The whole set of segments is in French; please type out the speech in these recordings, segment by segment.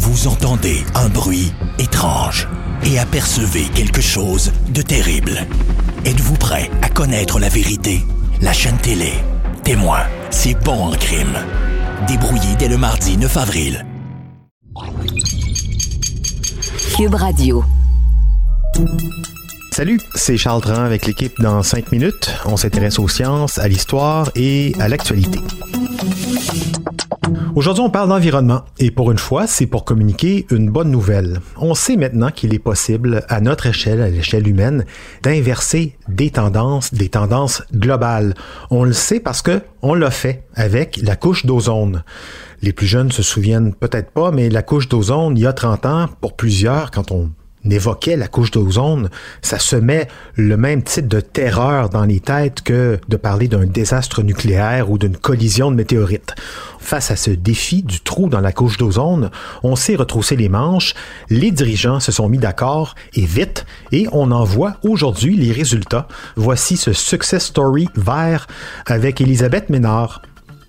Vous entendez un bruit étrange et apercevez quelque chose de terrible. Êtes-vous prêt à connaître la vérité? La chaîne télé Témoin, c'est bon en crime. Débrouillé dès le mardi 9 avril. Cube Radio. Salut, c'est Charles Dran avec l'équipe dans 5 minutes. On s'intéresse aux sciences, à l'histoire et à l'actualité. Aujourd'hui, on parle d'environnement et pour une fois, c'est pour communiquer une bonne nouvelle. On sait maintenant qu'il est possible, à notre échelle, à l'échelle humaine, d'inverser des tendances globales. On le sait parce que on l'a fait avec la couche d'ozone. Les plus jeunes se souviennent peut-être pas, mais la couche d'ozone, il y a 30 ans, pour plusieurs, quand on évoquait la couche d'ozone, ça semait le même type de terreur dans les têtes que de parler d'un désastre nucléaire ou d'une collision de météorites. Face à ce défi du trou dans la couche d'ozone, on s'est retroussé les manches, les dirigeants se sont mis d'accord et vite, et on en voit aujourd'hui les résultats. Voici ce success story vert avec Elisabeth Ménard.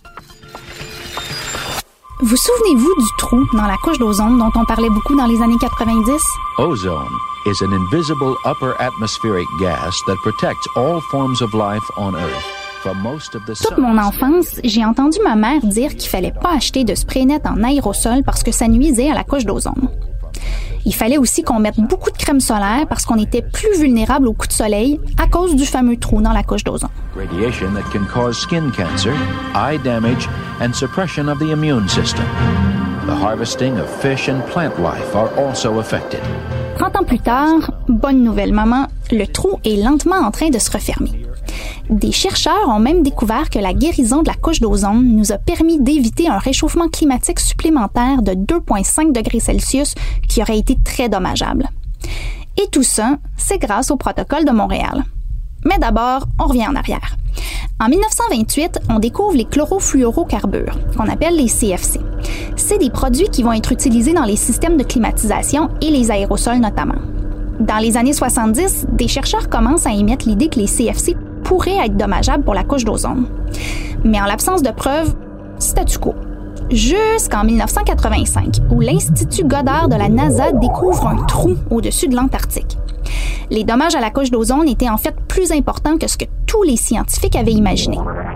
Vous souvenez-vous du trou dans la couche d'ozone dont on parlait beaucoup dans les années 90? Ozone is an invisible upper atmospheric gas that protects all forms of life on Earth from most of the sun. Toute mon enfance, j'ai entendu ma mère dire qu'il fallait pas acheter de spray net en aérosol parce que ça nuisait à la couche d'ozone. Il fallait aussi qu'on mette beaucoup de crème solaire parce qu'on était plus vulnérable aux coups de soleil à cause du fameux trou dans la couche d'ozone. Radiation that can cause skin cancer, eye damage, and suppression of the immune system. The harvesting of fish and plant life are also affected. 30 ans plus tard, bonne nouvelle maman, le trou est lentement en train de se refermer. Des chercheurs ont même découvert que la guérison de la couche d'ozone nous a permis d'éviter un réchauffement climatique supplémentaire de 2,5 degrés Celsius qui aurait été très dommageable. Et tout ça, c'est grâce au protocole de Montréal. Mais d'abord, on revient en arrière. En 1928, on découvre les chlorofluorocarbures, qu'on appelle les CFC. C'est des produits qui vont être utilisés dans les systèmes de climatisation et les aérosols notamment. Dans les années 70, des chercheurs commencent à émettre l'idée que les CFC pourraient être dommageables pour la couche d'ozone. Mais en l'absence de preuves, statu quo. Jusqu'en 1985, où l'Institut Goddard de la NASA découvre un trou au-dessus de l'Antarctique. Les dommages à la couche d'ozone étaient en fait plus importants que ce que tous les scientifiques avaient imaginé.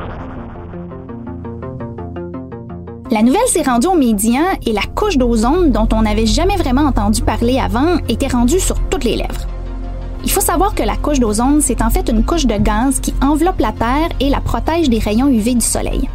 La nouvelle s'est rendue aux médias et la couche d'ozone, dont on n'avait jamais vraiment entendu parler avant, était rendue sur toutes les lèvres. Il faut savoir que la couche d'ozone, c'est en fait une couche de gaz qui enveloppe la Terre et la protège des rayons UV du Soleil.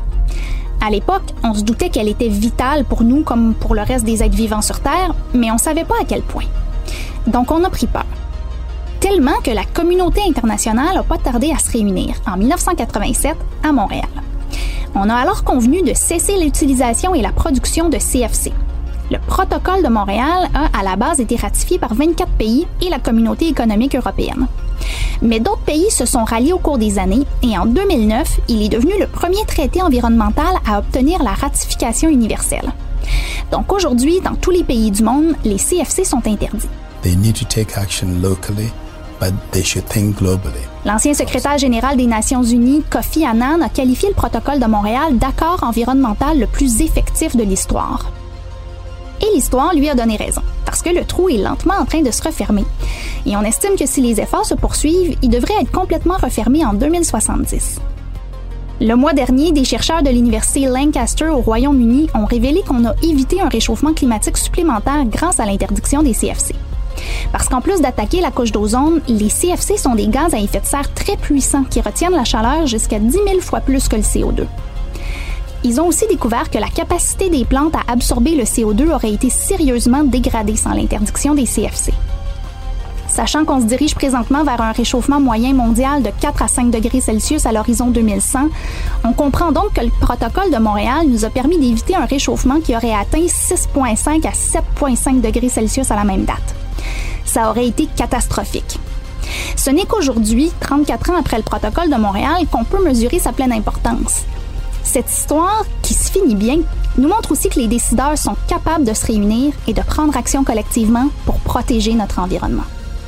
À l'époque, on se doutait qu'elle était vitale pour nous comme pour le reste des êtres vivants sur Terre, mais on ne savait pas à quel point. Donc on a pris peur. Tellement que la communauté internationale n'a pas tardé à se réunir en 1987 à Montréal. On a alors convenu de cesser l'utilisation et la production de CFC. Le protocole de Montréal a à la base été ratifié par 24 pays et la communauté économique européenne. Mais d'autres pays se sont ralliés au cours des années et en 2009, il est devenu le premier traité environnemental à obtenir la ratification universelle. Donc aujourd'hui, dans tous les pays du monde, les CFC sont interdits. They need to take action locally, but they should think globally. L'ancien secrétaire général des Nations Unies, Kofi Annan, a qualifié le protocole de Montréal d'accord environnemental le plus effectif de l'histoire. Et l'histoire lui a donné raison, parce que le trou est lentement en train de se refermer. Et on estime que si les efforts se poursuivent, il devrait être complètement refermé en 2070. Le mois dernier, des chercheurs de l'université Lancaster au Royaume-Uni ont révélé qu'on a évité un réchauffement climatique supplémentaire grâce à l'interdiction des CFC. Parce qu'en plus d'attaquer la couche d'ozone, les CFC sont des gaz à effet de serre très puissants qui retiennent la chaleur jusqu'à 10 000 fois plus que le CO2. Ils ont aussi découvert que la capacité des plantes à absorber le CO2 aurait été sérieusement dégradée sans l'interdiction des CFC. Sachant qu'on se dirige présentement vers un réchauffement moyen mondial de 4 à 5 degrés Celsius à l'horizon 2100, on comprend donc que le protocole de Montréal nous a permis d'éviter un réchauffement qui aurait atteint 6,5 à 7,5 degrés Celsius à la même date. Ça aurait été catastrophique. Ce n'est qu'aujourd'hui, 34 ans après le protocole de Montréal, qu'on peut mesurer sa pleine importance. Cette histoire, qui se finit bien, nous montre aussi que les décideurs sont capables de se réunir et de prendre action collectivement pour protéger notre environnement.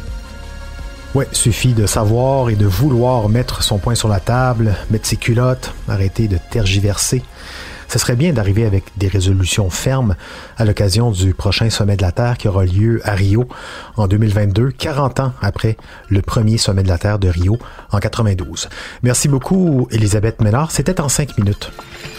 Ouais, suffit de savoir et de vouloir mettre son poing sur la table, mettre ses culottes, arrêter de tergiverser. ce serait bien d'arriver avec des résolutions fermes à l'occasion du prochain sommet de la Terre qui aura lieu à Rio en 2022, 40 ans après le premier sommet de la Terre de Rio en 92. Merci beaucoup, Elisabeth Ménard. C'était en 5 minutes.